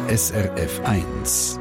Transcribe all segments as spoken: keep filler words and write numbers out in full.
S R F eins.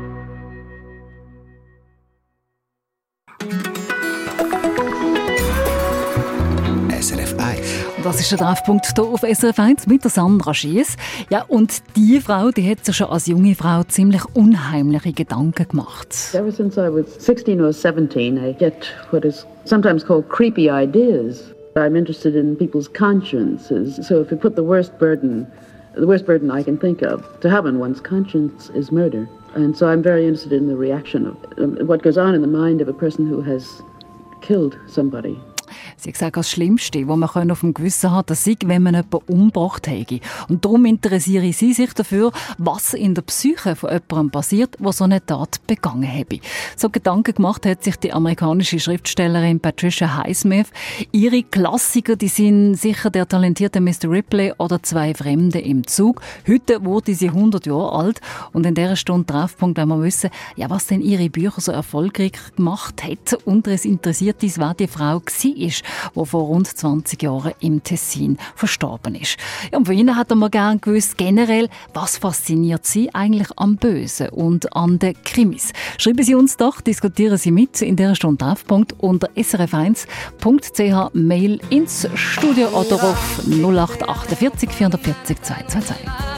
S R F eins. Das ist der Treffpunkt hier auf S R F eins mit der Sandra Schiess. Ja, und die Frau, die hat sich schon als junge Frau ziemlich unheimliche Gedanken gemacht. Ever since I was sixteen or seventeen, I get what is sometimes called creepy ideas. I'm interested in people's consciences. So if you put the worst burden, the worst burden I can think of to have on one's conscience is murder. And so I'm very interested in the reaction of um, what goes on in the mind of a person who has killed somebody. Sie hat gesagt, das Schlimmste, was man auf dem Gewissen hat, das sei, wenn man jemanden umgebracht hätte. Und darum interessiere sie sich dafür, was in der Psyche von jemandem passiert, der so eine Tat begangen habe. So Gedanken gemacht hat sich die amerikanische Schriftstellerin Patricia Highsmith. Ihre Klassiker, die sind sicher der talentierte Mister Ripley oder Zwei Fremde im Zug. Heute wurde sie hundert Jahre alt und in dieser Stunde Treffpunkt wollen wir wissen, ja, was denn ihre Bücher so erfolgreich gemacht hat. Und es interessiert uns, wer die Frau war, die vor rund zwanzig Jahren im Tessin verstorben ist. Ja, und von Ihnen hat man gerne gewusst, generell, was fasziniert Sie eigentlich am Bösen und an den Krimis? Schreiben Sie uns doch, diskutieren Sie mit in dieser Stunde Treffpunkt unter s r f eins punkt c h, Mail ins Studio oder auf null acht achtundvierzig vierundvierzig zweihundertzweiundzwanzig.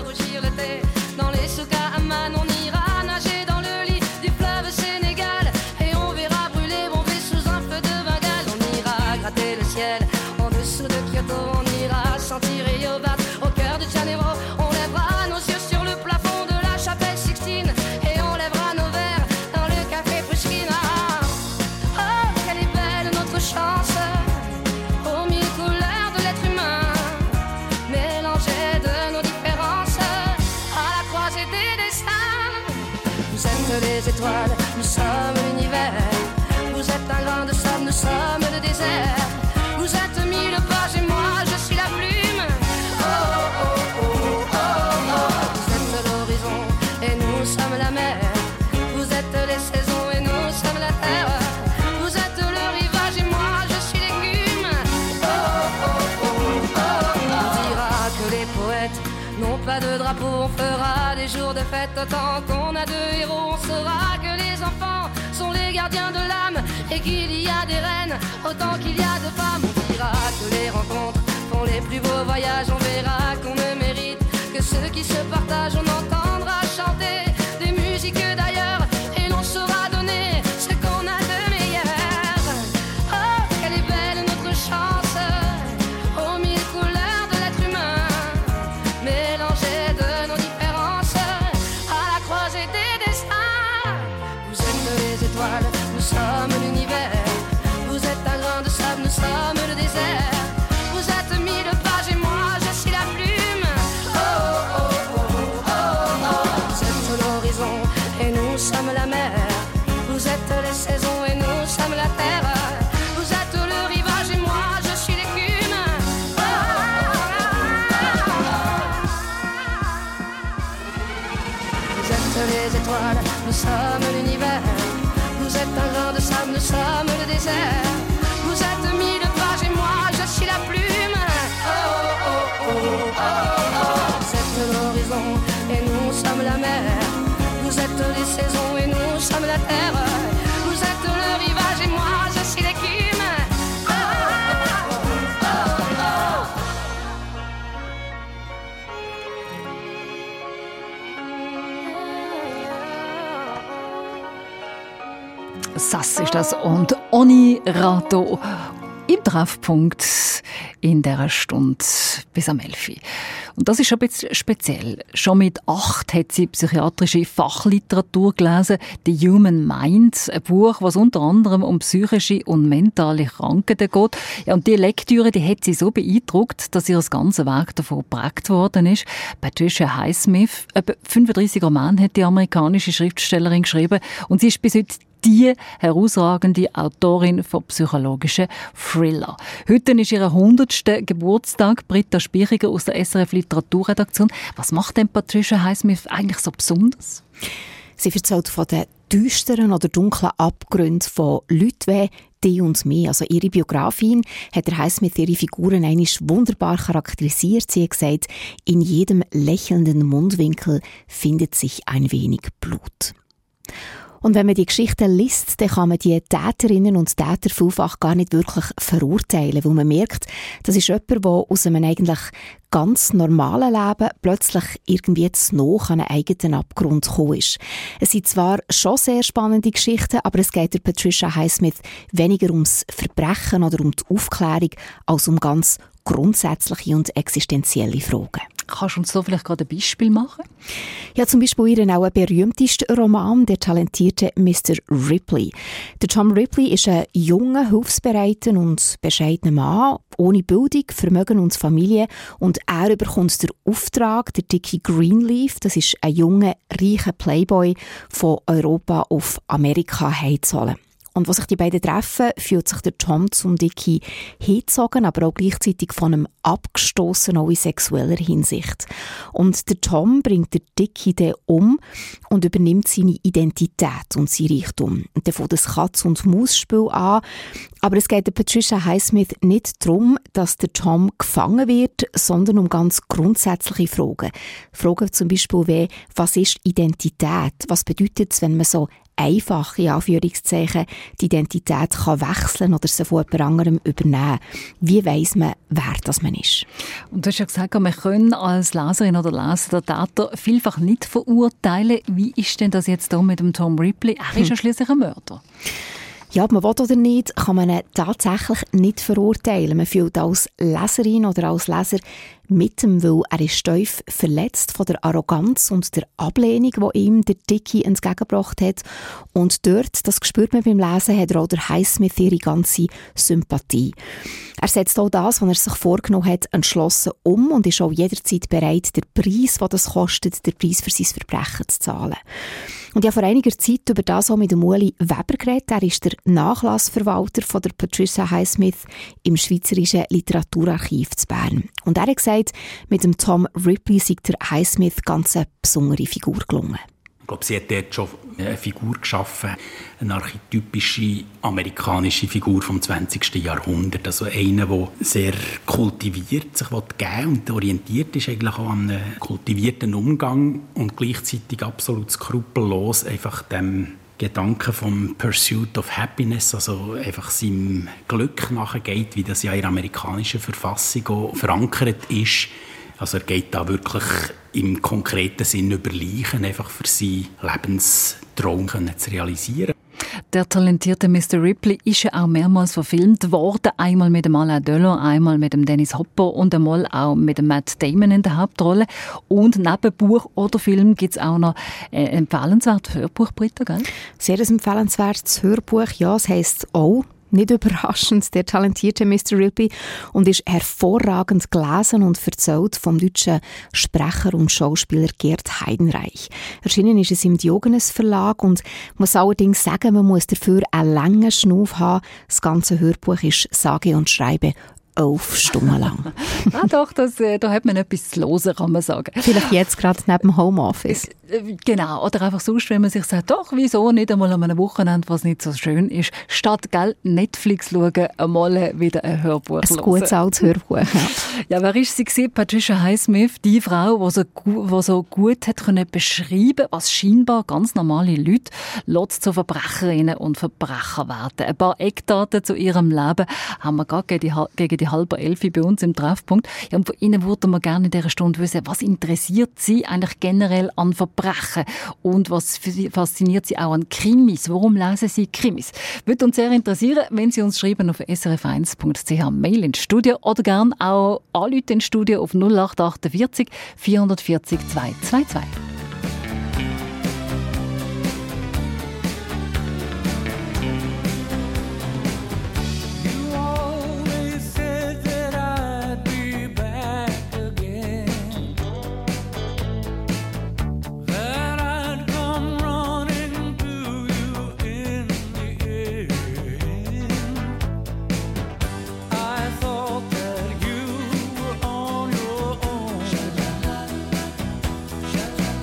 Les étoiles, nous sommes l'univers. Vous êtes un grain de sable, nous sommes le désert. Vous êtes mille pages et moi je suis la plume. Oh oh oh oh oh oh. Vous êtes l'horizon et nous sommes la mer. Vous êtes les saisons et nous sommes la terre. Vous êtes le rivage et moi je suis l'écume. Oh oh oh oh oh. On dira que les poètes n'ont pas de drapeau, on fera des jours de fête autant qu'on a deux héros. On saura que les enfants sont les gardiens de l'âme et qu'il y a des reines autant qu'il y a de femmes. On dira que les rencontres font les plus beaux voyages. On verra qu'on ne mérite que ceux qui se partagent. On entendra chanter des musiques d'ailleurs et l'on saura donner ce qu'on a de meilleur. Oh, quelle est belle notre chance aux mille couleurs de l'être humain, mélangées de nos différences à la croisée des destins. Vous êtes les étoiles, nous sommes l'univers. Vous êtes un grain de sable, nous sommes le désert. Vous êtes mille pages et moi je suis la plume. Oh oh oh oh oh oh. Vous êtes l'horizon et nous sommes la mer. Vous êtes les saisons et nous sommes la terre. Vous êtes le rivage et moi je suis l'écume. Oh oh oh oh oh. Vous êtes les étoiles, nous sommes l'univers. Vous êtes un grain de sable, nous sommes le désert. Vous êtes mille pages et moi je suis la plume. Oh oh oh oh oh oh. Vous êtes l'horizon et nous sommes la mer. Vous êtes les saisons et nous sommes la terre. Vous êtes le rivage et moi je suis l'écume. Oh oh oh oh oh. Das ist das und Oni Rato im Treffpunkt in dieser Stunde bis am elf Uhr. Und das ist schon ein bisschen speziell. Schon mit acht hat sie psychiatrische Fachliteratur gelesen, «The Human Mind», ein Buch, was unter anderem um psychische und mentale Krankheiten geht. Ja, und die Lektüre, die hat sie so beeindruckt, dass ihr das ganze Werk davon geprägt worden ist. Patricia Highsmith, etwa fünfunddreissig Romane hat die amerikanische Schriftstellerin geschrieben und sie ist bis heute die herausragende Autorin von psychologischen Thriller. Heute ist ihr hundertster Geburtstag. Britta Spichiger aus der S R F Literaturredaktion. Was macht denn Patricia Highsmith eigentlich so besonders? Sie erzählt von den düsteren oder dunklen Abgründen von Leuten wie die und mich. Also ihre Biografin hat der Highsmith ihre Figuren einmal wunderbar charakterisiert. Sie hat gesagt, in jedem lächelnden Mundwinkel findet sich ein wenig Blut. Und wenn man die Geschichten liest, dann kann man die Täterinnen und Täter vielfach gar nicht wirklich verurteilen, weil man merkt, das ist jemand, der aus einem eigentlich ganz normalen Leben plötzlich irgendwie zu nah an einen eigenen Abgrund gekommen ist. Es sind zwar schon sehr spannende Geschichten, aber es geht der Patricia Highsmith weniger ums Verbrechen oder um die Aufklärung, als um ganz grundsätzliche und existenzielle Fragen. Kannst du uns da vielleicht gerade ein Beispiel machen? Ja, zum Beispiel ihren auch berühmtesten Roman, der talentierte Mister Ripley. Der Tom Ripley ist ein junger, hilfsbereiter und bescheidener Mann, ohne Bildung, Vermögen und Familie. Und er bekommt den Auftrag, der Dickie Greenleaf, das ist ein junger, reicher Playboy, von Europa auf Amerika heimzuholen. Und als sich die beiden treffen, fühlt sich der Tom zum Dickie hingezogen, aber auch gleichzeitig von einem abgestossen, auch in sexueller Hinsicht. Und der Tom bringt den Dickie dann um und übernimmt seine Identität und sein Reichtum. Und dann fängt das Katz- und Maus-Spiel an. Aber es geht der Patricia Highsmith nicht darum, dass der Tom gefangen wird, sondern um ganz grundsätzliche Fragen. Fragen zum Beispiel wie, was ist Identität? Was bedeutet es, wenn man so einfach, in Anführungszeichen, die Identität kann wechseln oder sie von jemand anderem übernehmen? Wie weiss man, wer das man ist? Und du hast ja gesagt, wir können als Leserin oder Leser den Täter vielfach nicht verurteilen. Wie ist denn das jetzt hier mit dem Tom Ripley? Er ist ja schliesslich ein Mörder. Ja, ob man will oder nicht, kann man ihn tatsächlich nicht verurteilen. Man fühlt als Leserin oder als Leser mit ihm, weil er ist tief verletzt von der Arroganz und der Ablehnung, die ihm der Dickie entgegengebracht hat. Und dort, das spürt man beim Lesen, hat er auch der Highsmith ihre ganze Sympathie. Er setzt auch das, was er sich vorgenommen hat, entschlossen um und ist auch jederzeit bereit, den Preis, den das kostet, den Preis für sein Verbrechen zu zahlen. Und ich habe vor einiger Zeit über das auch mit dem Ueli Weber geredet. Er ist der Nachlassverwalter von der Patricia Highsmith im Schweizerischen Literaturarchiv zu Bern. Und er hat gesagt, mit dem Tom Ripley sei der Highsmith ganz eine besondere Figur gelungen. Ich glaube, sie hat dort schon eine Figur geschaffen, eine archetypische amerikanische Figur vom zwanzigsten Jahrhundert. Also eine, der sehr kultiviert sich geben und orientiert ist eigentlich auch an einem kultivierten Umgang und gleichzeitig absolut skrupellos einfach dem Gedanken vom Pursuit of Happiness, also einfach seinem Glück nachgeht, wie das ja in der amerikanischen Verfassung auch verankert ist. Also er geht da wirklich im konkreten Sinn über Leichen, einfach für seinen Lebenstraum zu realisieren. Der talentierte Mister Ripley ist ja auch mehrmals verfilmt worden. Einmal mit dem Alain Delon, einmal mit dem Dennis Hopper und einmal auch mit dem Matt Damon in der Hauptrolle. Und neben Buch oder Film gibt es auch noch ein empfehlenswertes Hörbuch, Britta, gell? Sehr ein empfehlenswertes Hörbuch, ja. Es heisst auch, nicht überraschend, der talentierte Mister Ripley und ist hervorragend gelesen und erzählt vom deutschen Sprecher und Schauspieler Gerd Heidenreich. Erschienen ist es im Diogenes Verlag und muss allerdings sagen, man muss dafür einen langen Schnuff haben. Das ganze Hörbuch ist sage und schreibe elf Stunden lang. Ah, doch, das, äh, da hat man etwas zu hören, kann man sagen. Vielleicht jetzt gerade neben dem Homeoffice. Äh, genau, oder einfach sonst, wenn man sich sagt, doch, wieso nicht einmal an einem Wochenende, was nicht so schön ist, statt gell, Netflix schauen, einmal wieder ein Hörbuch hören. Ein gutes altes Hörbuch, ja. Ja, wer ist sie gewesen? Patricia Highsmith, die Frau, die so, die so gut hat können beschreiben, was scheinbar ganz normale Leute lässt zu Verbrecherinnen und Verbrecher werden. Ein paar Eckdaten zu ihrem Leben haben wir gerade gegen die, gegen die halbe Elfi bei uns im Treffpunkt. Ja, und von Ihnen würden wir gerne in dieser Stunde wissen, was interessiert Sie eigentlich generell an Verbrechen und was fasziniert Sie auch an Krimis? Warum lesen Sie Krimis? Würde uns sehr interessieren, wenn Sie uns schreiben auf s r f eins punkt c h Mail ins Studio oder gerne auch anrufen ins Studio auf null acht achtundvierzig vierhundertvierzig zweihundertzweiundzwanzig. Shut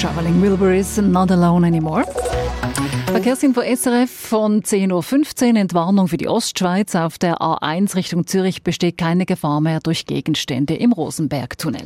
Traveling Wilburys, Not Alone Anymore. Verkehrsinfo S R F von zehn Uhr fünfzehn. Entwarnung für die Ostschweiz. Auf der A eins Richtung Zürich besteht keine Gefahr mehr durch Gegenstände im Rosenbergtunnel.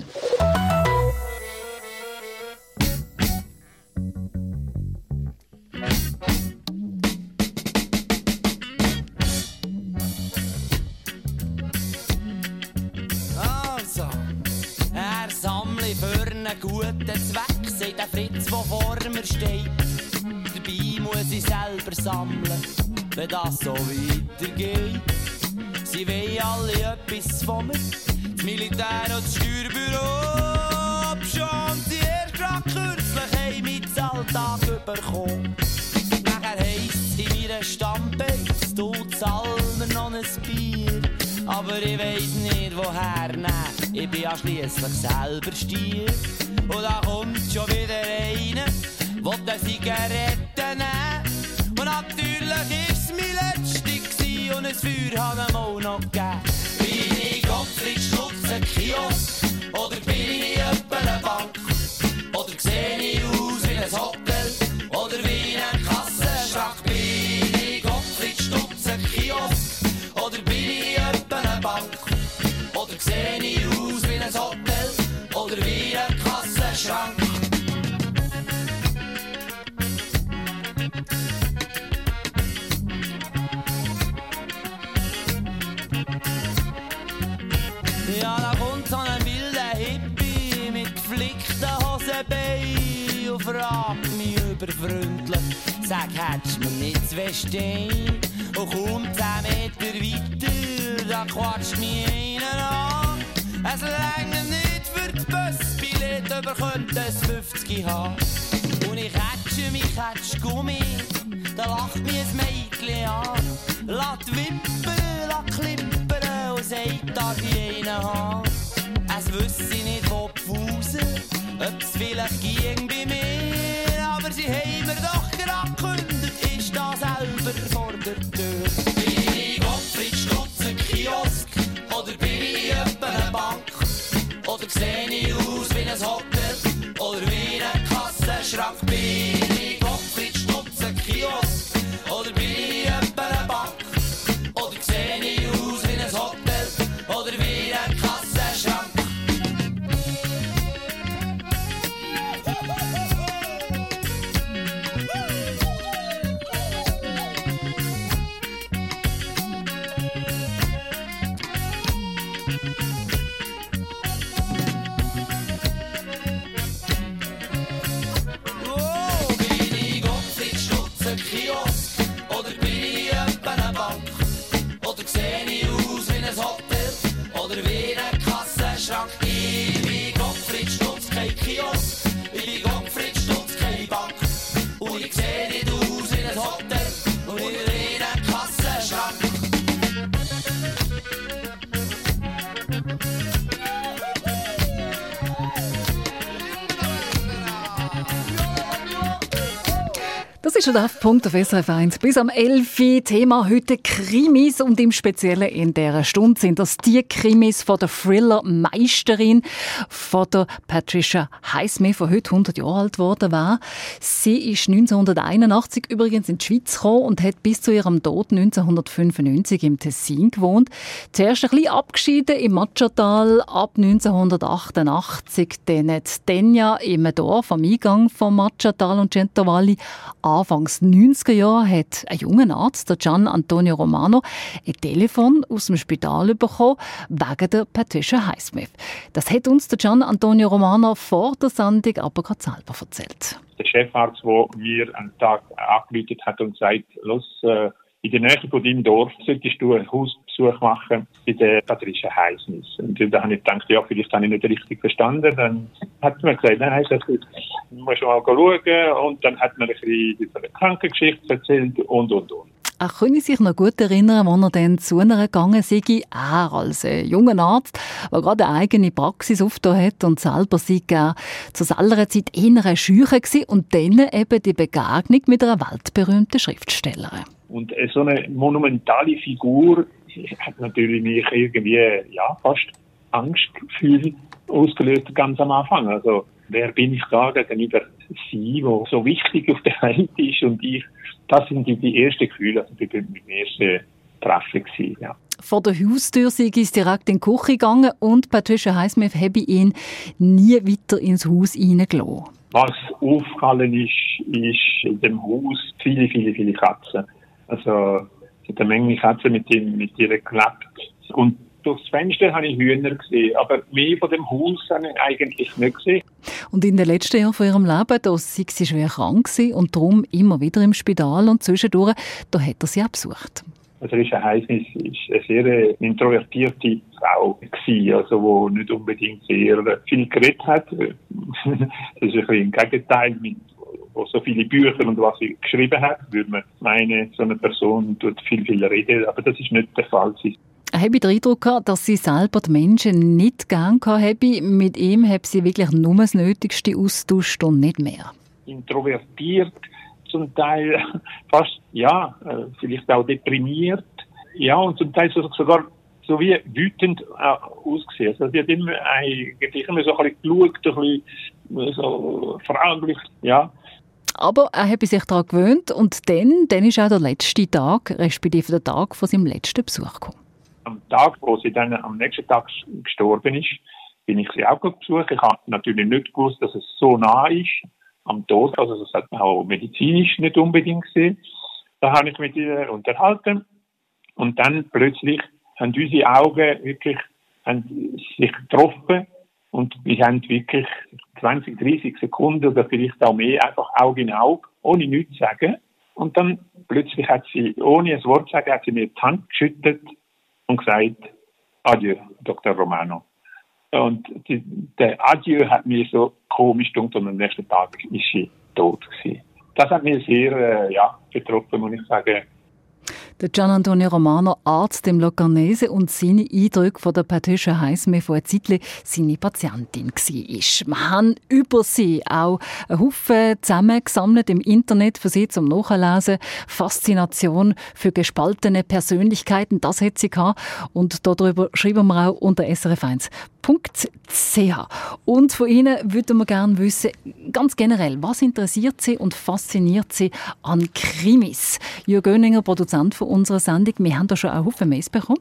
Für einen guten Zweck, sagt der Fritz, der vor mir steht. Dabei muss ich selber sammeln, wenn das so weitergeht. Sie wollen alle etwas von mir, das Militär und das Steuerbüro. Ob schon die erst grad kürzlich haben mit Alltag bekommen. Nachher heisst es in meiner Stammbeiz, du zahlst mir noch ein Bier. Aber ich weiss nicht woher nehmen, ich bin ja schliesslich selber Stier. Und da kommt schon wieder einer, will eine Zigarette nehmen. Und natürlich ist es mein letzte gsi und ein Feuer hat ihm auch noch gegeben. Bin ich Gottfried Stutz, ein Kiosk, oder bin ich etwa eine Bank? Oder seh ich aus wie ein Hotel, oder wie ein Kassenschrank? Bin ich Gottfried Stutz, ein Kiosk, oder bin ich etwa eine Bank? Oder seh ich aus wie ein Hotel, oder wie ein Kassenschrank? Ja, da kommt so ein wilder Hippie mit geflickten Hosenbeinen und fragt mich überfreundlich, sag, hättest du mir nicht zwei Steine? Und kaum zehn Meter weiter, da quatscht mich einer an. Es reicht nicht für das Busbillett, aber könnte es fünfzig haben. Und ich hätsche mich, hätsch Gummi, da lacht mich ein Mädchen an. Lass wippern, lass klimpern und sagt, darf ich einen haben? Es wüsste nicht, wo die Fause, ob es vielleicht ging bei mir. Aber sie haben mir doch gerade gekündigt, ist da selber vor der Tür. Bin ich Gottfried Stutz, ein Kiosk, oder bin ich etwa eine Bank? Oder seh ich aus wie ein Hotel, oder wie ein Kassenschrank? Bin ich Gottfried Stutz, ein Kiosk, oder bin ich etwa eine Bank? Oder seh ich aus wie ein Hotel, oder wie ein Kassenschrank? Kiosk, oder bin ich etwa eine Bank? Oder seh ich aus wie ein Hotel, oder wie ein Kassenschrank? Ich bin Gottfried Stutz, kein Kiosk, ich bin Gottfried Stutz, keine Bank. Und ich seh nicht aus wie ein Hotel, oder wie ein Kassenschrank. Das ist der Punkt auf S R F eins. Bis am elf Uhr. Thema heute Krimis und im Speziellen in dieser Stunde sind das die Krimis von der Thriller-Meisterin von der Patricia Highsmith, die heute hundert Jahre alt geworden war. Sie ist neunzehnhunderteinundachtzig übrigens in die Schweiz gekommen und hat bis zu ihrem Tod neunzehnhundertfünfundneunzig im Tessin gewohnt. Zuerst ein bisschen abgeschieden im Matschatal, ab neunzehnhundertachtundachtzig dann Denja im Dorf am Eingang von Matschatal und Centovalli. Anfangs neunziger Jahre hat ein junger Arzt, der Gian Antonio Romano, ein Telefon aus dem Spital bekommen wegen der Patricia Highsmith. Das hat uns der Gian Antonio Romano vor der Sendung aber gerade selber erzählt. Der Chefarzt, der mir einen Tag angerufen hat und gesagt, los, äh, in der Nähe von deinem Dorf solltest du einen Hausbesuch machen bei der Patricia Highsmith. Und da habe ich gedacht, ja, vielleicht habe ich nicht richtig verstanden. Dann hat man gesagt, nein, das muss schon mal schauen. Und dann hat man ein bisschen über eine Krankengeschichte erzählt und, und, und. Er könne sich noch gut erinnern, als er dann zu einer gegangen sei. Er als äh, junger Arzt, der gerade eine eigene Praxis aufgetan hat und selber sei äh, zu selber Zeit eher schüch war und dann eben die Begegnung mit einer weltberühmten Schriftstellerin. Und so eine monumentale Figur hat natürlich mich irgendwie, ja, fast Angstgefühl ausgelöst, ganz am Anfang. Also, wer bin ich da gegenüber sein, der so wichtig auf der Welt ist. Und ich, das sind die, die ersten Gefühle, also bei meinem ersten Treffen gewesen, ja. Vor der Haustür sei es direkt in die Küche gegangen und Patricia Highsmith habe ihn nie weiter ins Haus hineingelassen. Was aufgefallen ist, ist in dem Haus viele, viele, viele Katzen. Also es hat eine Menge Katzen mit, ihm, mit ihr gelebt. Und durchs Fenster habe ich Hühner gesehen, aber mehr von dem Haus habe ich eigentlich nicht gesehen. Und in den letzten Jahren von ihrem Leben, da sei sie schwer krank gewesen und darum immer wieder im Spital und zwischendurch, da hat er sie auch besucht. Patricia Highsmith war eine sehr introvertierte Frau gewesen, also die nicht unbedingt sehr viel geredet hat. Das ist ein bisschen im Gegenteil, mit so viele Bücher und was sie geschrieben hat, würde man meinen, so eine Person tut viel, viel reden, aber das ist nicht der Fall. Ich habe den Eindruck gehabt, dass sie selber die Menschen nicht gern hatte. Mit ihm habe sie wirklich nur das Nötigste austauscht und nicht mehr. Introvertiert, zum Teil fast, ja, vielleicht auch deprimiert, ja, und zum Teil sogar so wie wütend ausgesehen. Also sie hat immer eigentlich immer so ein bisschen geschaut, ein bisschen so fraglich, ja. Aber er hat sich daran gewöhnt und dann, dann ist auch der letzte Tag, respektive der Tag von seinem letzten Besuch gekommen. Am Tag, wo sie dann am nächsten Tag gestorben ist, bin ich sie auch besucht. Ich habe natürlich nicht gewusst, dass es so nah ist am Tod, also das hat man auch medizinisch nicht unbedingt gesehen. Da habe ich mit ihr unterhalten und dann plötzlich haben unsere Augen wirklich haben sich getroffen und wir haben wirklich zwanzig, dreißig Sekunden oder vielleicht auch mehr einfach Auge in Auge, ohne nichts zu sagen. Und dann plötzlich hat sie, ohne ein Wort zu sagen, hat sie mir die Hand geschüttelt und gesagt, Adieu, Doktor Romano. Und die, der Adieu hat mir so komisch gedacht und am nächsten Tag ist sie tot gewesen. Das hat mich sehr äh, ja, betroffen, muss ich sagen. Der Gian Antonio Romano, Arzt im Locarnese und seine Eindrücke von der Patricia Highsmith, die eine Zeit seine Patientin war. Wir haben über sie auch einen Haufen zusammengesammelt im Internet für sie zum Nachlesen. Faszination für gespaltene Persönlichkeiten, das hat sie gehabt. Und darüber schreiben wir auch unter s r f eins punkt c h. Und von Ihnen würden wir gerne wissen, ganz generell, was interessiert Sie und fasziniert Sie an Krimis? Jürg Göninger, Produzent von unserer Sendung, wir haben da schon einen Haufen Mails bekommen.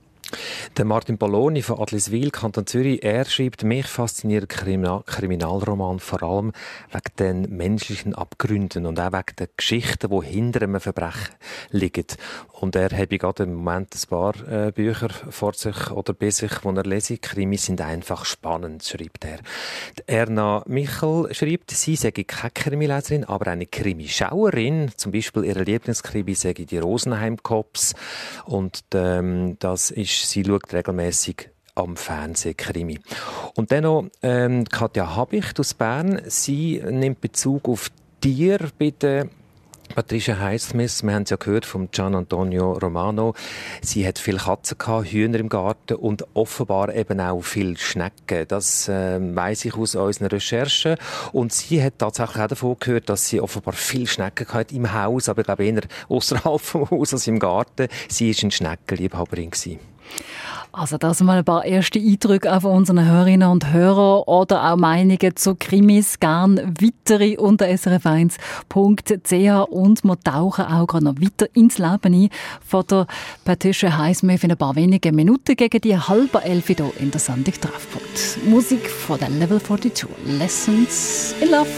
Der Martin Poloni von Adliswil, Kanton Zürich, er schreibt, mich fasziniert Kriminal- Kriminalroman vor allem wegen den menschlichen Abgründen und auch wegen den Geschichten, die hinter einem Verbrechen liegen. Und er hat gerade im Moment ein paar äh, Bücher vor sich oder bei sich, die er lese. Krimis sind einfach spannend, schreibt er. Die Erna Michel schreibt, sie sei keine Krimileserin, aber eine Krimischauerin. Zum Beispiel ihre Lieblingskrimi sei die Rosenheim Cops. Und ähm, das ist sie schaut regelmäßig am Fernsehen Krimi. Und dann noch ähm, Katja Habicht aus Bern. Sie nimmt Bezug auf Tiere bei der Patricia Highsmith. Wir haben es ja gehört vom Gian Antonio Romano. Sie hat viele Katzen gehabt, Hühner im Garten und offenbar eben auch viele Schnecken. Das äh, weiss ich aus unseren Recherchen. Und sie hat tatsächlich auch davon gehört, dass sie offenbar viele Schnecken gehabt im Haus, aber ich glaube eher außerhalb vom Haus als im Garten. Sie war eine Schneckenliebhaberin gewesen. Also das sind mal ein paar erste Eindrücke auch von unseren Hörerinnen und Hörern oder auch Meinungen zu Krimis. Gern weitere unter s r f eins punkt c h und wir tauchen auch gerade noch weiter ins Leben ein von der Patricia Highsmith in ein paar wenigen Minuten gegen die halbe elf hier in der Sendung Treffpunkt. Musik von der Level zweiundvierzig, Lessons in Love.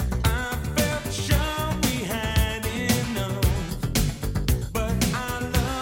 Sure we had enough, but I love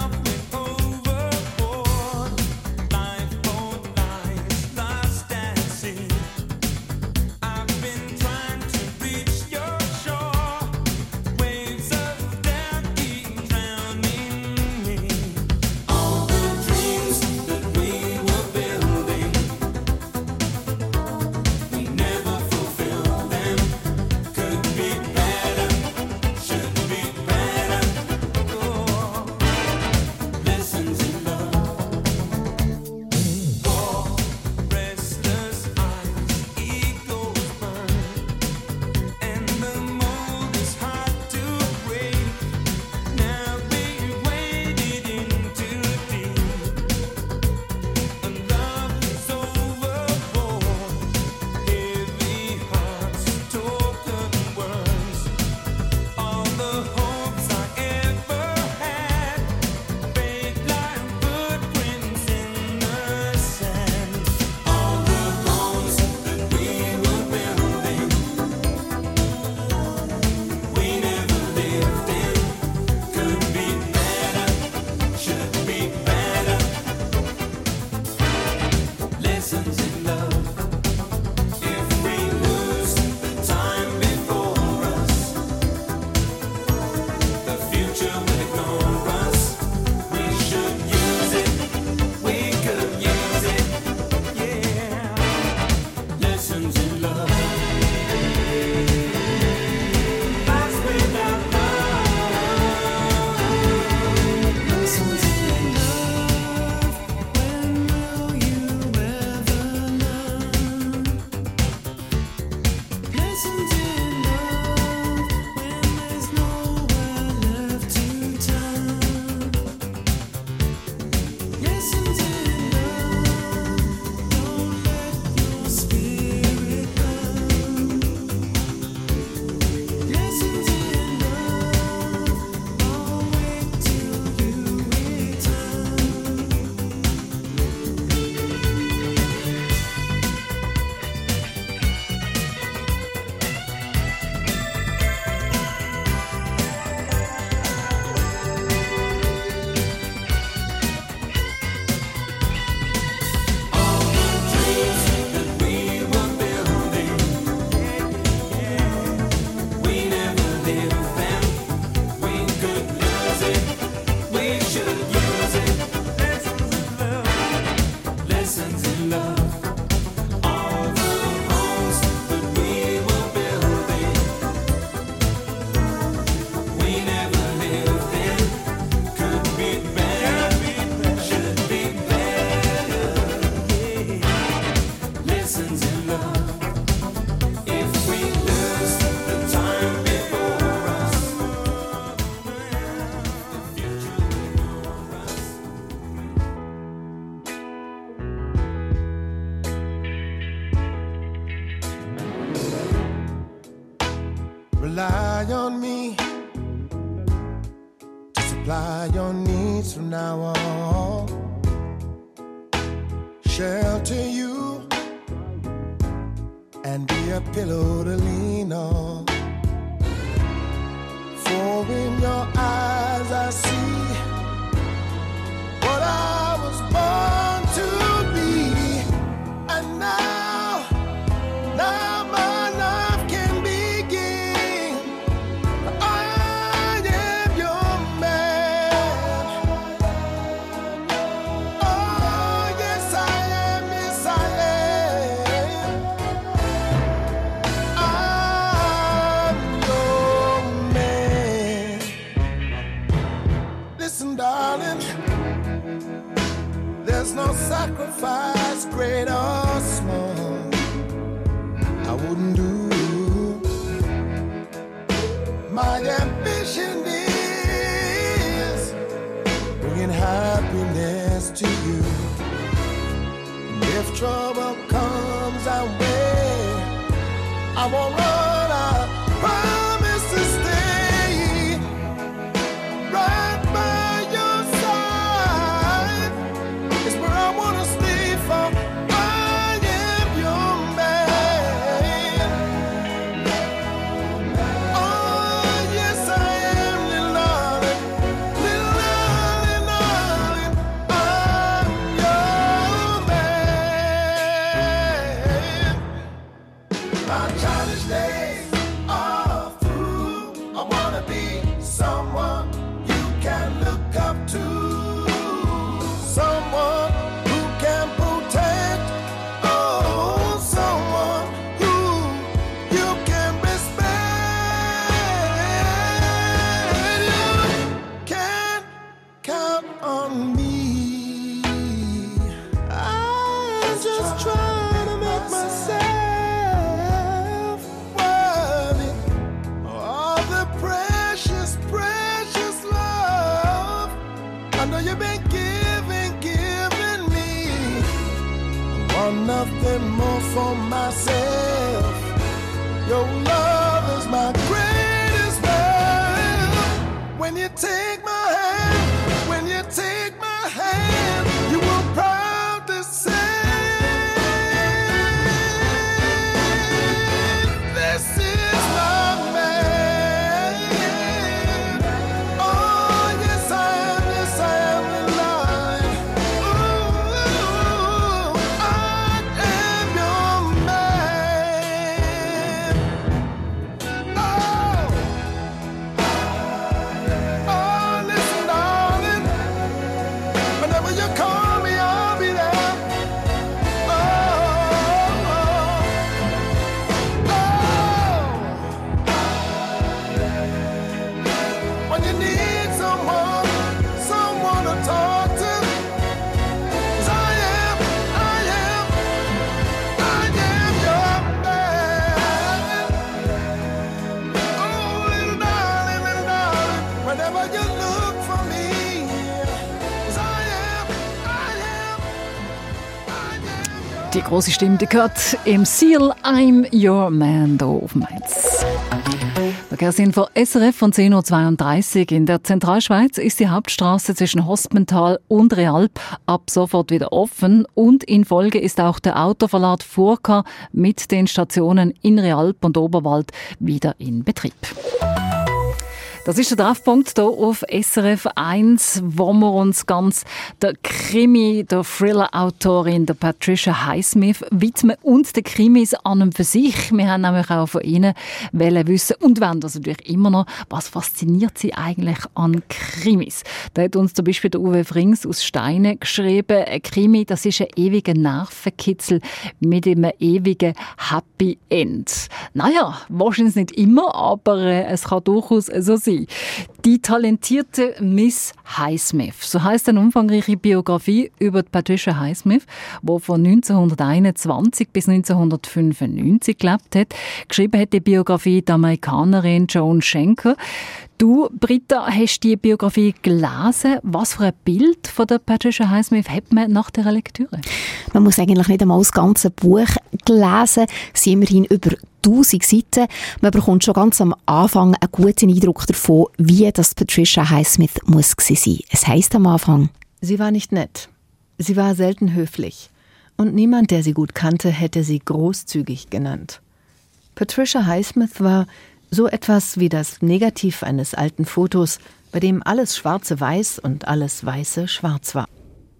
rely on me to supply your needs from now on. Shelter you and be a pillow to lean on. For in your eyes I see what I was born to be. And now, now my life can begin. I am your man. Oh, yes I am, yes I am. I'm your man. Listen, darling, there's no sacrifice, great or small, I wouldn't do. My ambition is bringing happiness to you. And if trouble comes our way, I won't run, I promise to stay right by your side. It's where I wanna stay for. I am your man. Oh, yes I am, little darling, little darling, darling. I'm your man. My childish days are through. I wanna be someone you can look up to. Someone who can protect. Oh, someone who you can respect. You can count on me. I'm just trying to make myself worthy of the precious, precious love I know you've been giving, giving me. I want nothing more for myself. Your love is my greatest wealth. When you take my hand, when you take my hand, you will proudly say, this is my man. Oh, yes I am, yes I am in line. Ooh, I am your man. Oh, oh, listen, darling. Whenever you call me, I'll be there. Oh, oh, oh. When you need someone, someone to talk to, 'cause I am, I am, I am your man. Oh, little darling, little darling, whenever you look for me, 'cause I am, I am, I am your Die grosse Stimme, die gehört im Seal I'm Your Man hier auf Mainz. Der sind von S R F von zehn Uhr zweiunddreißig. In der Zentralschweiz ist die Hauptstraße zwischen Hospental und Realp ab sofort wieder offen und in Folge ist auch der Autoverlad Furka mit den Stationen in Realp und Oberwald wieder in Betrieb. Das ist der Treffpunkt hier auf S R F eins, wo wir uns ganz der Krimi, der Thriller-Autorin, der Patricia Highsmith widmen und den Krimis an und für sich. Wir haben nämlich auch von Ihnen wissen und wollen das natürlich immer noch, was fasziniert Sie eigentlich an Krimis? Da hat uns zum Beispiel der Uwe Frings aus Steine geschrieben, ein Krimi, das ist ein ewiger Nervenkitzel mit einem ewigen Happy End. Naja, wahrscheinlich nicht immer, aber äh, es kann durchaus so sein. Die talentierte Miss Highsmith. So heisst eine umfangreiche Biografie über Patricia Highsmith, die von neunzehnhunderteinundzwanzig bis neunzehnhundertfünfundneunzig gelebt hat. Geschrieben hat die Biografie die Amerikanerin Joan Schenker. Du, Britta, hast die Biografie gelesen. Was für ein Bild von der Patricia Highsmith hat man nach der Lektüre? Man muss eigentlich nicht einmal das ganze Buch lesen. Es sind immerhin über tausend Seiten. Man bekommt schon ganz am Anfang einen guten Eindruck davon, wie das Patricia Highsmith muss gewesen sein. Es heisst am Anfang: Sie war nicht nett. Sie war selten höflich. Und niemand, der sie gut kannte, hätte sie großzügig genannt. Patricia Highsmith war so etwas wie das Negativ eines alten Fotos, bei dem alles Schwarze weiß und alles Weiße schwarz war.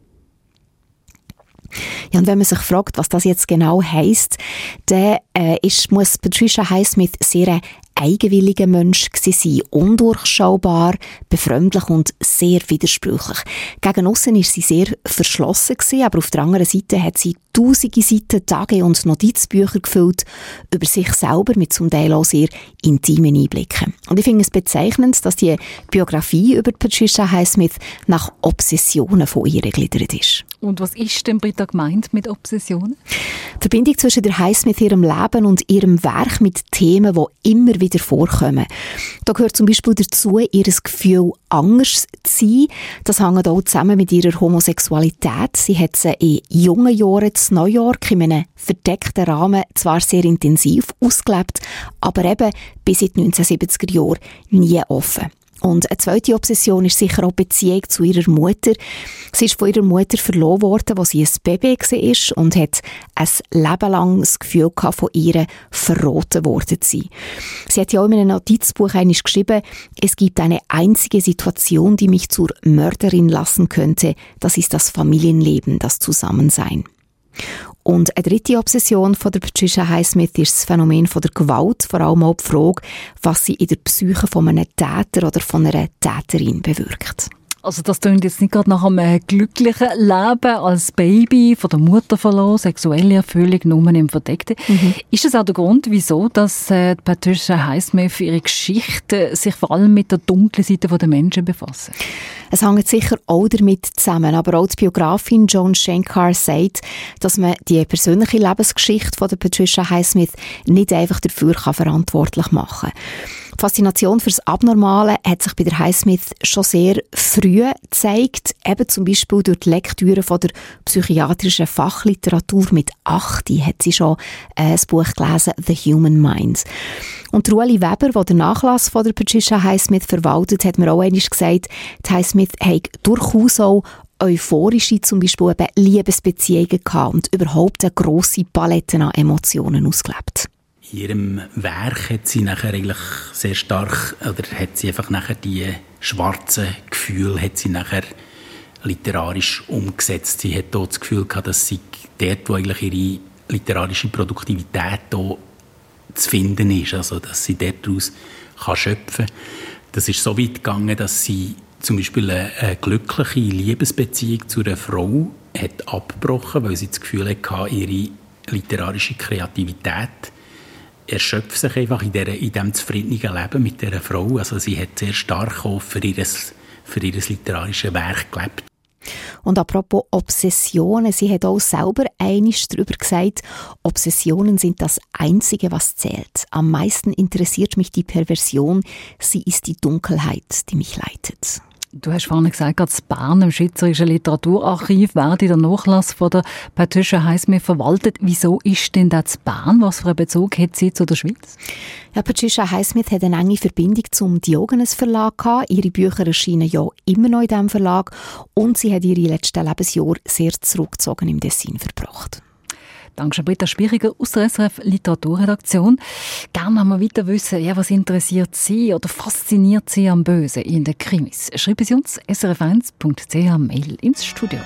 Ja, und wenn man sich fragt, was das jetzt genau heisst, dann äh, ist, muss Patricia Highsmith sehr ein eigenwilliger Mensch gewesen sein, undurchschaubar, befremdlich und sehr widersprüchlich. Gegen aussen war sie sehr verschlossen gewesen, aber auf der anderen Seite hat sie tausende Seiten Tage- und Notizbücher gefüllt über sich selber mit zum Teil auch sehr intimen Einblicken. Und ich finde es bezeichnend, dass die Biografie über Patricia Highsmith nach Obsessionen von ihr gegliedert ist. Und was ist denn, Britta, gemeint mit Obsessionen? Die Verbindung zwischen der Highsmith, ihrem Leben und ihrem Werk mit Themen, die immer wieder vorkommen. Da gehört zum Beispiel dazu, ihr Gefühl, anders zu sein. Das hängt auch zusammen mit ihrer Homosexualität. Sie hat sie in jungen Jahren in New York in einem verdeckten Rahmen zwar sehr intensiv ausgelebt, aber eben bis in die neunzehnhundertsiebziger Jahre nie offen. Und eine zweite Obsession ist sicher auch die Beziehung zu ihrer Mutter. Sie ist von ihrer Mutter verloren worden, als sie ein Baby war und hat ein Leben lang das Gefühl gehabt, von ihr verraten worden zu sein. Sie hat ja auch in einem Notizbuch einmal geschrieben, es gibt eine einzige Situation, die mich zur Mörderin lassen könnte. Das ist das Familienleben, das Zusammensein. Und eine dritte Obsession von der Patricia Highsmith ist das Phänomen von der Gewalt, vor allem auch die Frage, was sie in der Psyche von einem Täter oder von einer Täterin bewirkt. Also das klingt jetzt nicht gerade nach einem glücklichen Leben als Baby, von der Mutter verloren, sexuelle Erfüllung nur im Verdeckten. Mhm. Ist das auch der Grund, wieso dass äh, Patricia Highsmith ihre Geschichte sich vor allem mit der dunklen Seite der Menschen befasst? Es hängt sicher auch damit zusammen, aber auch die Biografin Joan Schenker sagt, dass man die persönliche Lebensgeschichte von der Patricia Highsmith nicht einfach dafür kann verantwortlich machen kann. Die Faszination für das Abnormale hat sich bei der Highsmith schon sehr früh gezeigt, eben zum Beispiel durch die Lektüre von der psychiatrischen Fachliteratur. Mit acht hat sie schon äh, das Buch gelesen, The Human Mind. Und Ueli Weber, der den Nachlass von der Patricia Highsmith verwaltet, hat mir auch einmal gesagt, die Highsmith hat durchaus auch euphorische, zum Beispiel eben Liebesbeziehungen gehabt und überhaupt eine grosse Palette an Emotionen ausgelebt. In ihrem Werk hat sie nachher eigentlich sehr stark, oder hat sie einfach nachher die schwarzen Gefühle, hat sie nachher literarisch umgesetzt. Sie hat dort das Gefühl gehabt, dass sie dort, wo eigentlich ihre literarische Produktivität hier zu finden ist, also dass sie daraus kann schöpfen kann. Das ist so weit gegangen, dass sie zum Beispiel eine, eine glückliche Liebesbeziehung zu einer Frau hat abgebrochen, weil sie das Gefühl hatte, ihre literarische Kreativität erschöpft sich einfach in, der, in diesem zufriedenen Leben mit dieser Frau. Also sie hat sehr stark auch für ihr, für ihr literarisches Werk gelebt. Und apropos Obsessionen, sie hat auch selber einiges darüber gesagt, Obsessionen sind das Einzige, was zählt. Am meisten interessiert mich die Perversion, sie ist die Dunkelheit, die mich leitet. Du hast vorhin gesagt, dass Bern im Schweizerischen Literaturarchiv werde der Nachlass von der Patricia Highsmith verwaltet. Wieso ist denn das Bern? Was für einen Bezug hat sie zu der Schweiz? Ja, Patricia Highsmith hat eine enge Verbindung zum Diogenes Verlag gehabt. Ihre Bücher erschienen ja immer noch in diesem Verlag und sie hat ihre letzten Lebensjahre sehr zurückgezogen im Tessin verbracht. Danke, Britta Spieriger aus der S R F Literaturredaktion. Gerne haben wir weiter wissen, ja, was interessiert Sie oder fasziniert Sie am Bösen in den Krimis? Schreiben Sie uns s r f eins punkt c h Mail ins Studio.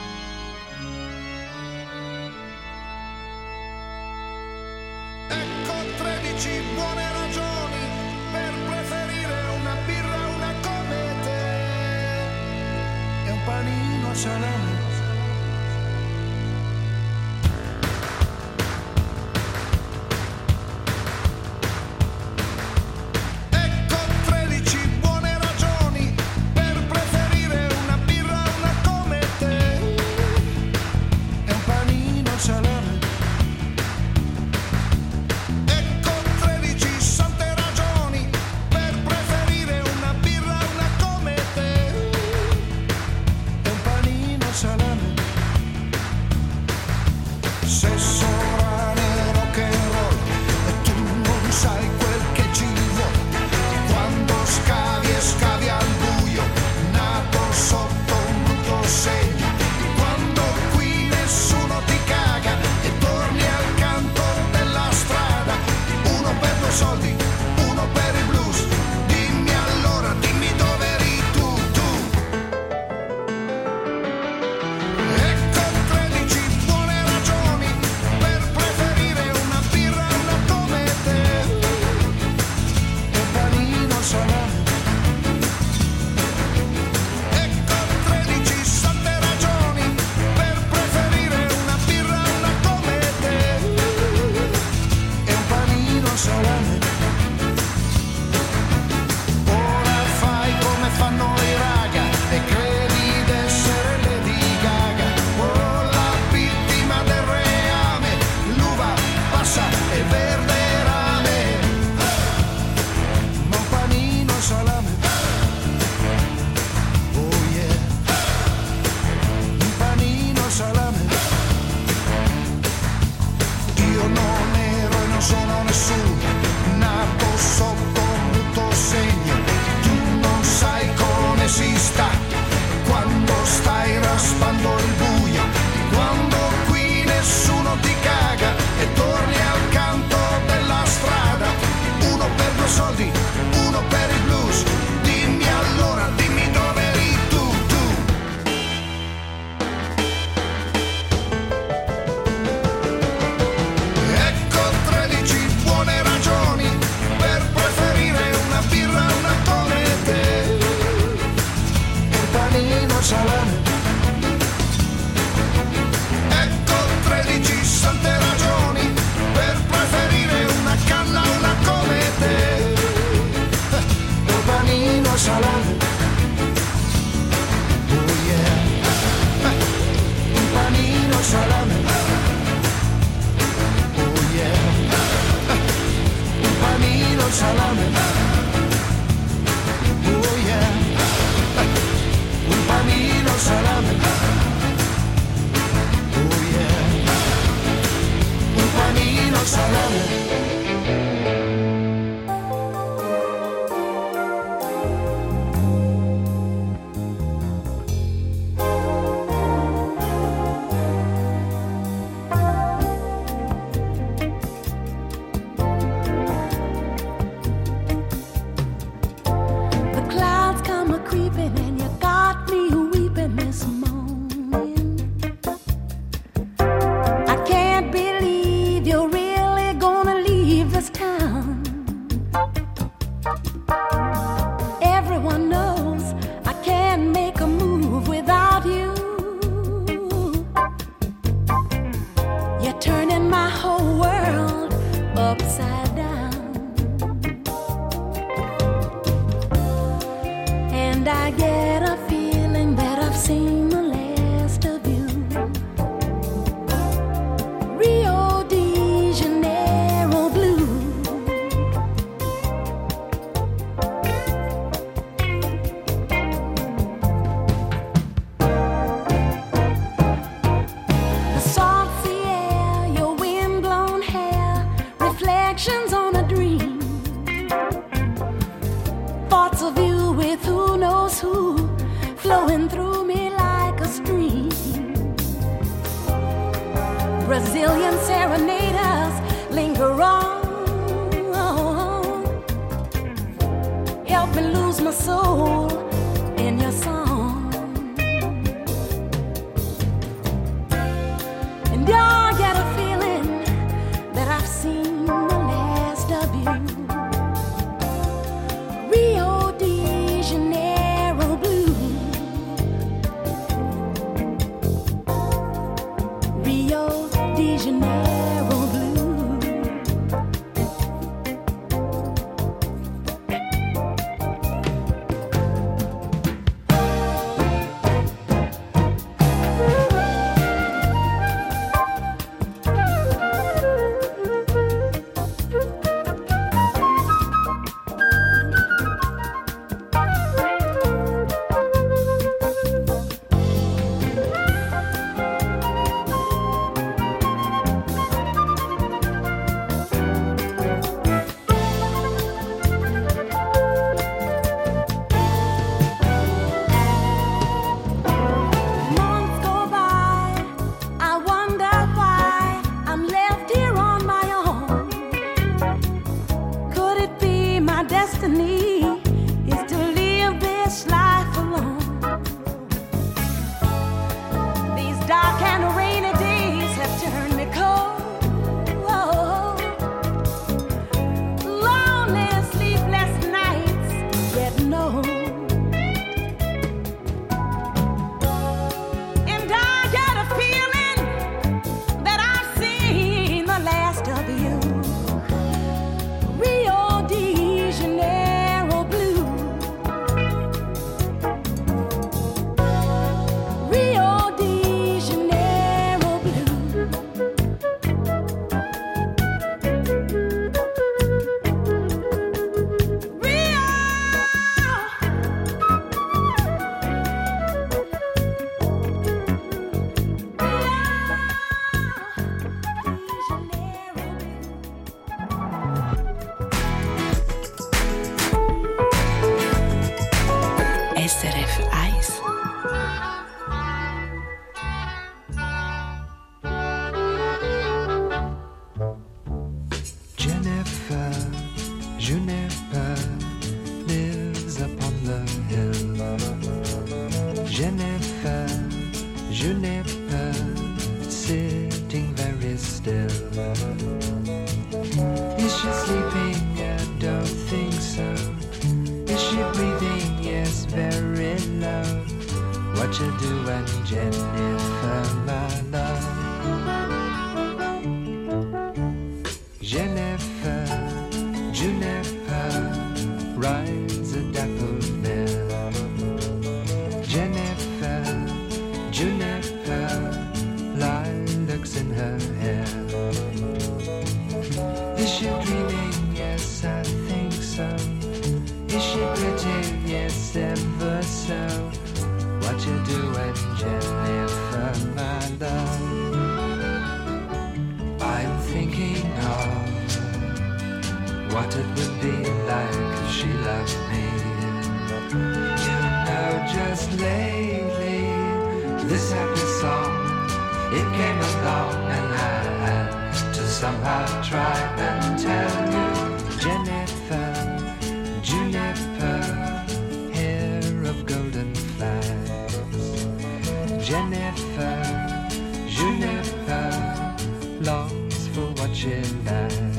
Ecco tredici buone ragioni per preferire una birra, una come te e un panino salame. Ecco tredici buone ragioni salame. Oh yeah, un panino salame. Brazilian serenaders linger on. Help me lose my soul in your song. And I get a feeling that I've seen the last of you. Rio de Janeiro blue. Rio de Janeiro blue. S R F eins. Jennifer, Juniper lives upon the hill. Jennifer, Juniper sitting very still. Is she sleeping? I don't think so. Is she breathing? Yes, very low. What you doing, Jennifer, my love? Jennifer, Juniper rides a daffodil. Jennifer, Juniper, lilacs in her hair. Is she dreaming? Yes, I think so. Is she pretty? Yes, ever so. What you doing, Jennifer, my love. I'm thinking of what it would be like if she loved me. You know, just lately, this happy song, it came along and I had to somehow try and tell you. Jennifer, Juniper, hair of golden flags. Jennifer, Juniper, longs for what she lacks.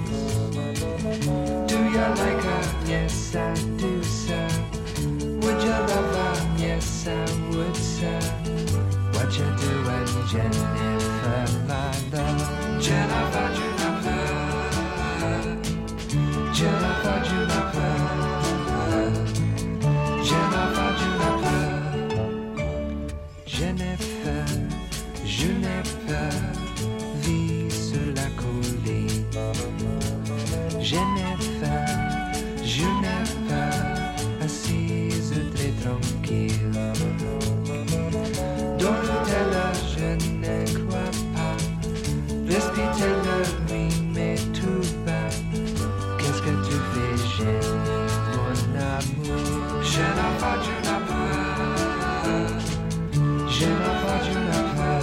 Do you like her? Yes, I do, sir. Would you love her? Yes, I would, sir. What you doing, Jennifer, my love? Jennifer, Juniper, Jennifer, Juniper, Jennifer, Juniper, Jennifer, Juniper, vit sur la colline. Jennifer, Juniper, assise très tranquille. Donne-le, je ne crois pas. Respire-le, oui, mais tout bas. Qu'est-ce que tu fais, Jenny, mon amour? Jennifer, Juniper, Jennifer, Juniper,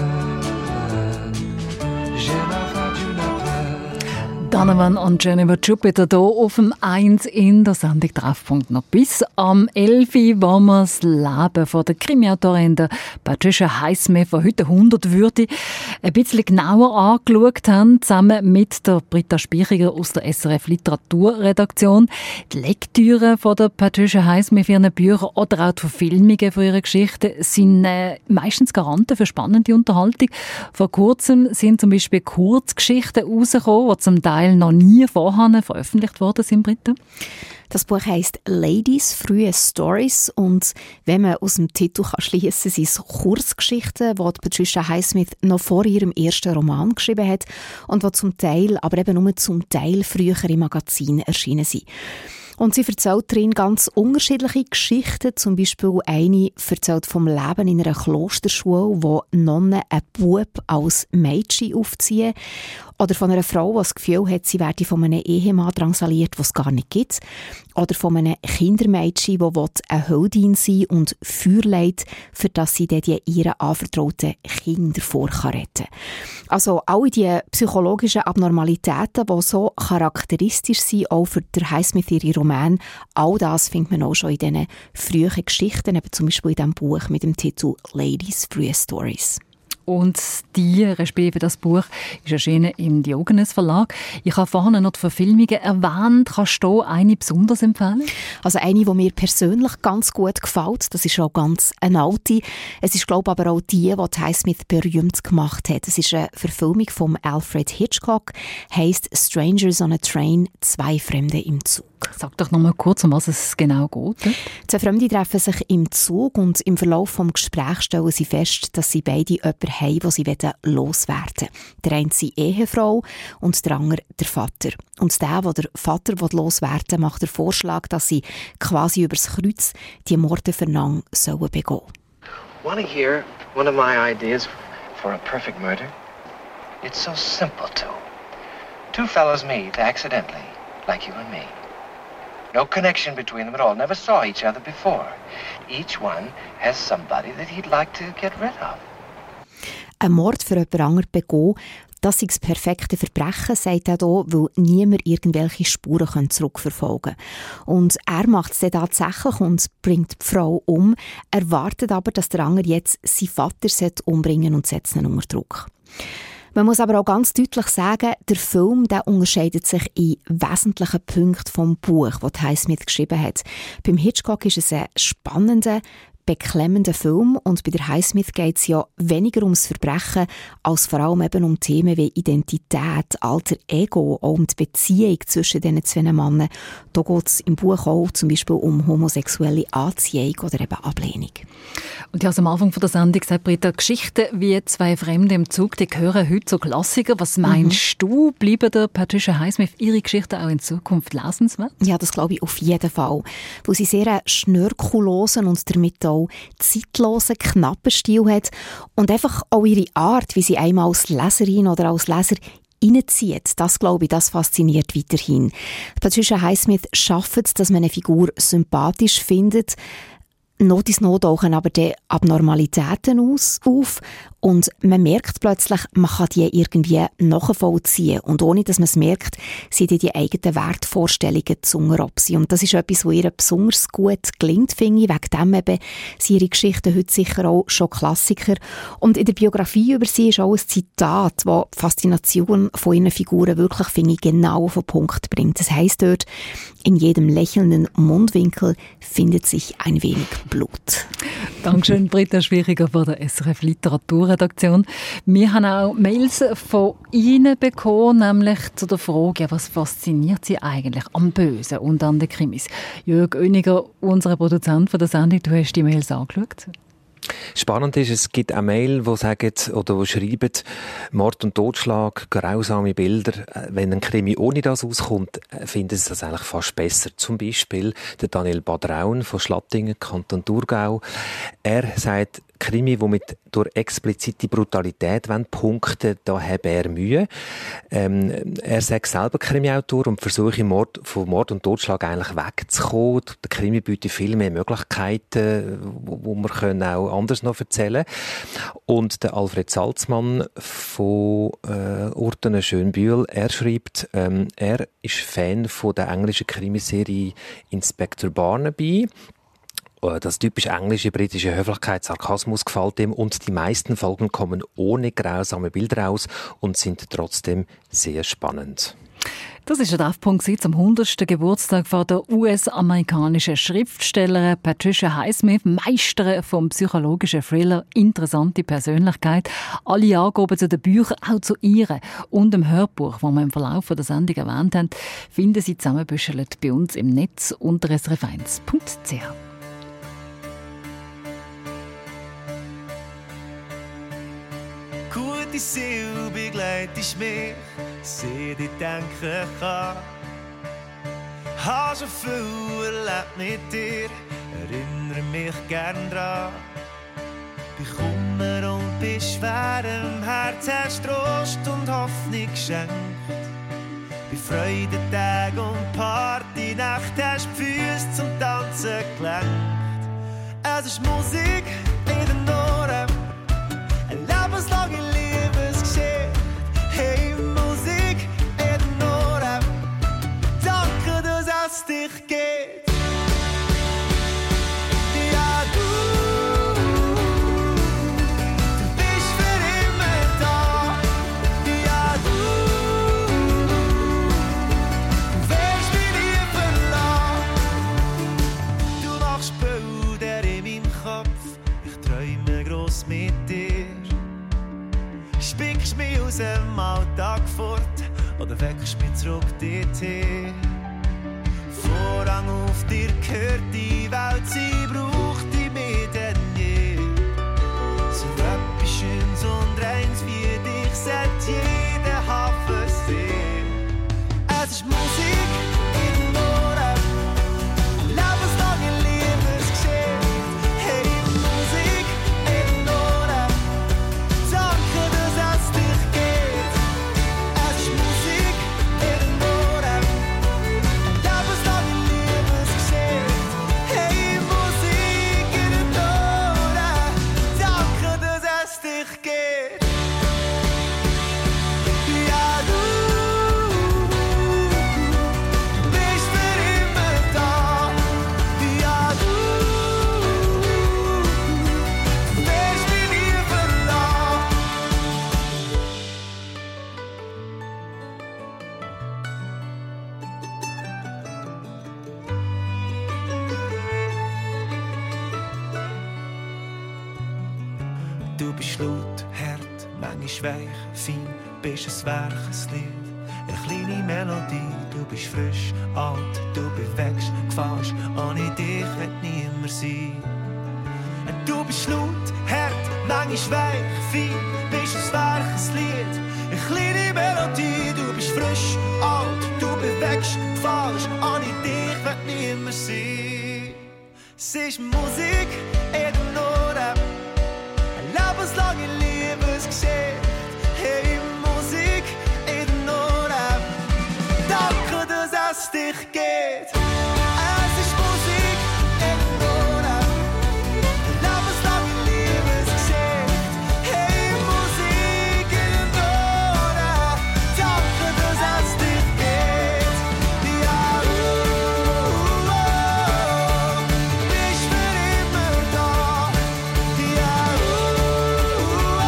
Jennifer, Juniper. Donovan und Jennifer Jupiter hier auf dem eins in der Sendung Treffpunkt noch bis am elf Uhr, wo wir das Leben von der Krimiautorin Patricia Highsmith von heute hundert Würde ein bisschen genauer angeschaut haben, zusammen mit der Britta Speichiger aus der S R F Literaturredaktion. Die Lektüre von der Patricia Highsmith für ihre Bücher oder auch die Verfilmungen von ihrer Geschichte sind äh, meistens Garanten für spannende Unterhaltung. Vor kurzem sind zum Beispiel Kurzgeschichten rausgekommen, die zum Teil noch nie vorher veröffentlicht worden sind, Britta. Das Buch heisst «Ladies, frühe Stories» und wenn man aus dem Titel schliessen kann, sind es Kurzgeschichten, die Patricia Highsmith noch vor ihrem ersten Roman geschrieben hat und die zum Teil, aber eben nur zum Teil früher im Magazin erschienen sind. Und sie erzählt darin ganz unterschiedliche Geschichten. Zum Beispiel eine erzählt vom Leben in einer Klosterschule, wo Nonnen einen Bub als Mädchen aufziehen. Oder von einer Frau, die das Gefühl hat, sie werde von einem Ehemann drangsaliert, den es gar nicht gibt. Oder von einem Kindermädchen, das eine Heldin sein und Feuer leitet, für das sie die ihren anvertrauten Kinder davor retten kann. Also alle die psychologischen Abnormalitäten, die so charakteristisch sind, auch für der Highsmith ihre Romane, all das findet man auch schon in diesen frühen Geschichten, eben zum Beispiel in diesem Buch mit dem Titel «Ladies, frühe Stories». Und die, respektive das Buch, ist erschienen im Diogenes Verlag. Ich habe vorhin noch die Verfilmungen erwähnt. Kannst du eine besonders empfehlen? Also eine, die mir persönlich ganz gut gefällt. Das ist auch ganz eine alte. Es ist, glaube ich, aber auch die, die Highsmith berühmt gemacht hat. Es ist eine Verfilmung von Alfred Hitchcock. Heisst «Strangers on a Train», «Zwei Fremde im Zug». Sag doch noch mal kurz, um was es genau geht. Ne? Zwei Fremde treffen sich im Zug und im Verlauf des Gesprächs stellen sie fest, dass sie beide jemanden haben, den sie loswerden wollen. Der eine ist Ehefrau und der andere der Vater. Und der, der der Vater loswerden will, macht den Vorschlag, dass sie quasi übers Kreuz die Morde füreinander sollen begehen. Want to hear one of my ideas for a perfect murder? It's so simple, too. Two fellows meet accidentally, like you and me. No connection between them at all. Never saw each other before. Each one has somebody that he'd like to get rid of. Ein Mord für jemand anderen begehen, das ist das perfekte Verbrechen, sagt er hier, weil niemand irgendwelche Spuren zurückverfolgen kann. Und er macht es dann tatsächlich und bringt die Frau um. Er wartet aber, dass der andere jetzt seinen Vater umbringen und setzt ihn unter Druck. Man muss aber auch ganz deutlich sagen, der Film der unterscheidet sich in wesentlichen Punkten vom Buch, das Highsmith geschrieben hat. Beim Hitchcock ist es ein spannender, beklemmender Film und bei der Highsmith geht es ja weniger ums Verbrechen, als vor allem eben um Themen wie Identität, Alter Ego, auch um die Beziehung zwischen diesen zwei Männern. Da geht es im Buch auch zum Beispiel um homosexuelle Anziehung oder eben Ablehnung. Und ja, also am Anfang der Sendung gesagt, Britta, Geschichten wie «Zwei Fremde im Zug», die gehören heute so Klassiker. Was meinst mhm. du? Bleiben der Patricia Highsmith ihre Geschichten auch in Zukunft lesenswert? Ja, das glaube ich auf jeden Fall. Weil sie sehr einen schnörkellosen und damit auch zeitlosen, knappen Stil hat und einfach auch ihre Art, wie sie einmal als Leserin oder als Leser reinzieht. Das, glaube ich, das fasziniert weiterhin. Patricia Highsmith schafft es, dass man eine Figur sympathisch findet. Not ins Not tauchen aber die Abnormalitäten aus, auf und man merkt plötzlich, man kann die irgendwie nachvollziehen und ohne, dass man es merkt, sind die eigenen Wertvorstellungen zu unteropsen. Und das ist etwas, was ihr besonders gut gelingt, finde ich. Wegen dem eben sind ihre Geschichten heute sicher auch schon Klassiker. Und in der Biografie über sie ist auch ein Zitat, das die Faszination von ihren Figuren wirklich, finde ich, genau auf den Punkt bringt. Das heisst dort, in jedem lächelnden Mundwinkel findet sich ein wenig Blut. Dankeschön, Britta Schwieriger von der S R F Literaturredaktion. Wir haben auch Mails von Ihnen bekommen, nämlich zu der Frage, was fasziniert Sie eigentlich am Bösen und an den Krimis? Jörg Oeniger, unser Produzent von der Sendung, du hast die Mails angeschaut. Spannend ist, es gibt auch Mail, die sagen oder die schreiben, Mord und Totschlag, grausame Bilder. Wenn ein Krimi ohne das auskommt, finden sie das eigentlich fast besser. Zum Beispiel der Daniel Badraun von Schlattingen, Kanton Thurgau. Er sagt, Krimi, die mit durch explizite Brutalität punkten, da habe er Mühe. Ähm, er sagt selber Krimiautor und versuche Mord, von Mord und Totschlag eigentlich wegzukommen. Der Krimi bietet viel mehr Möglichkeiten, wo, wo wir können auch anders noch erzählen. Und der Alfred Salzmann von äh, Urtenen Schönbühl, er schreibt, ähm, er ist Fan von der englischen Krimiserie Inspector Barnaby. Das typisch englische, britische Höflichkeit, Sarkasmus gefällt ihm und die meisten Folgen kommen ohne grausame Bilder aus und sind trotzdem sehr spannend. Das war der Treffpunkt zum hundertsten Geburtstag von der U S-amerikanischen Schriftstellerin Patricia Highsmith, Meisterin vom psychologischen Thriller, interessante Persönlichkeit. Alle Angaben zu den Büchern, auch zu ihr und dem Hörbuch, das wir im Verlauf der Sendung erwähnt haben, finden Sie zusammenbüschelt bei uns im Netz unter s r f eins punkt c h. Gute Seele begleitest mich, seit ich denken kann. Hast schon viel erlebt mit dir, erinnere mich gern dran. Bei Kummer und bei schwerem Herz hast Trost und Hoffnung geschenkt. Bei Freudentagen und Partynacht hast die Füße zum Tanzen gelenkt. Es ist Musik in den Ohren, eine lebenslange Liebesgeschichte. Hey, Musik in den Ohren, danke, dass es dich gibt. Ja, du, du bist für immer da. Ja, du, du wirst mich nie verlassen. Du machst Bilder in meinem Kopf, ich träume gross mit dir. Spickst mich aus dem Alltag fort oder weckst mich zurück dorthin. Vorhang auf dir gehört die Welt, sie braucht dich mehr denn je. So etwas Schönes und Reins wie dich sagt jeder Hafen sehen. Es ist Musik in den Ohren, eine lebenslange Liebesgeschichte. Hey, Musik in den Ohren, danke, dass es dich gibt. Es ist Musik in den Ohren, eine lebenslange Liebesgeschichte. Hey, Musik in den Ohren, danke, dass es dich gibt. Ja, du bist für immer da. Ja, du wirst mich nie verlassen. Du bist laut, hart, manchmal weich, fein, bist ein Werkeslied, eine kleine Melodie. Du bist frisch, alt, du bewegst, gefällst, ohne dich wird niemand sein. Du bist laut, hart, manchmal weich, fein, bist ein starkes Lied. Eine kleine Melodie, du bist frisch, alt, du bewegst, gefährst, ohne dich wird nimmer sein. Es ist Musik in den Ohren, eine lebenslange Liebesgeschichte. Hey, Musik in den Ohren, danke, dass es dich geht. Es ist Musik in den Ohren, eine lebenslange Liebesgeschichte. Hey, Musik in den Ohren, danke, dass es dich geht. Ja, uh, uh, bist für immer da. Ja, uh,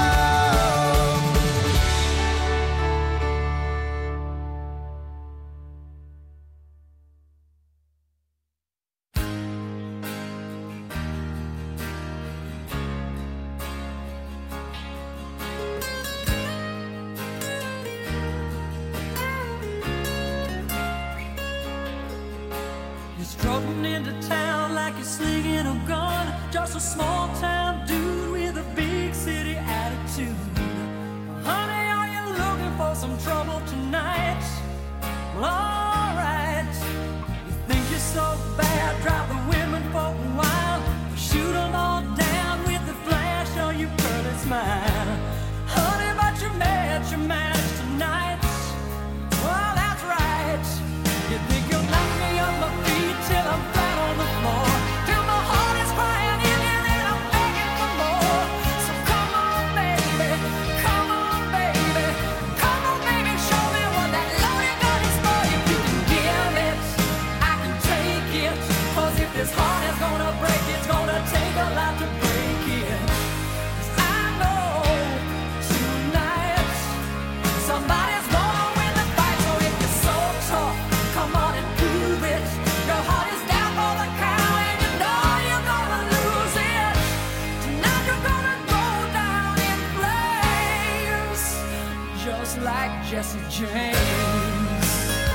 You're strutting into town like you're slinging a gun. Just a small town dude with a big city attitude. Honey, are you looking for some trouble tonight? Well, alright. You think you're so bad, drive the women for a while. Shoot them all down with the flash on your pearly smile. Honey, but you're mad, you're mad tonight. Well, that's right. You think you'll knock me on my feet till I'm flat on the floor, till my heart is crying in here and I'm begging for more. So come on, baby, come on, baby, come on, baby, show me what that loaded gun is for. If you can give it, I can take it. 'Cause if this heart is gonna break, it's gonna take a lot to break it. 'Cause I know tonight somebody's gonna win the fight. So if you're so tough, come on and prove it. Your heart is down for the count and you know you're gonna lose it. Tonight you're gonna go down in flames, just like Jesse James.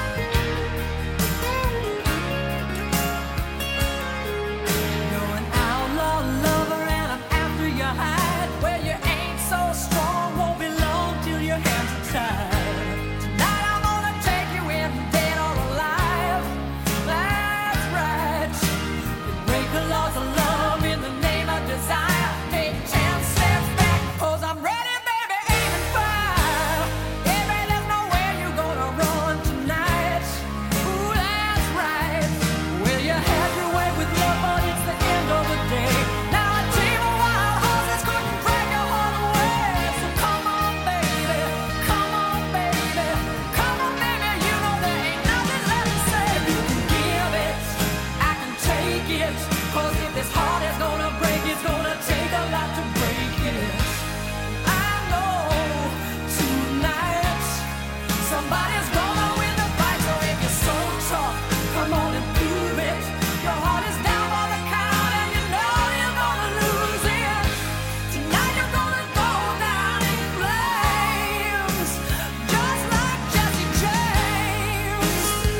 You're an outlaw lover and I'm after your hide. Where you ain't so strong, won't be long till your hands are tied. Tonight I'm gonna take you in, dead or alive. That's right. You break the laws of love in the name of desire. Take ten steps back, 'cause I'm ready, baby, aim and fire. Baby, there's nowhere you're gonna run tonight. Ooh, that's right. Well, you had your way with love, but it's the end of the day. Now a team of wild horses couldn't drag your heart away. So come on, baby, come on, baby, come on, baby, you know there ain't nothing left to say. If you can give it, I can take it. 'Cause if this heart is gonna break, it's gonna take a lot to break it. I know tonight somebody's gonna win the fight. So if you're so tough, come on and prove it. Your heart is down for the count and you know you're gonna lose it. Tonight you're gonna go down in flames, just like Jesse James.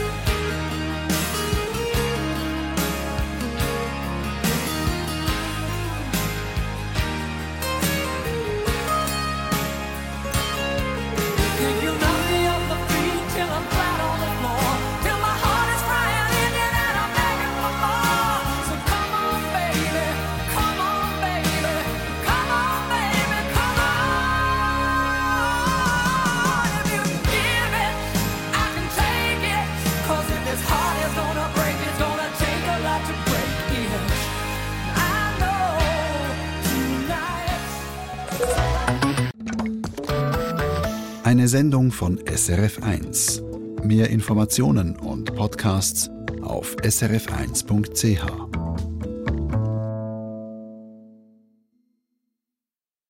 Think you'll knock me off my feet till I'm flat on the floor, till my heart is crying in it and I'm begging for more. So come on, baby, come on, baby, come on, baby, come on. If you give it, I can take it. 'Cause if this heart is gonna break, it's gonna take a lot to break it. I know tonight. Eine Sendung von S R F eins. Mehr Informationen und Podcasts auf s r f eins punkt c h.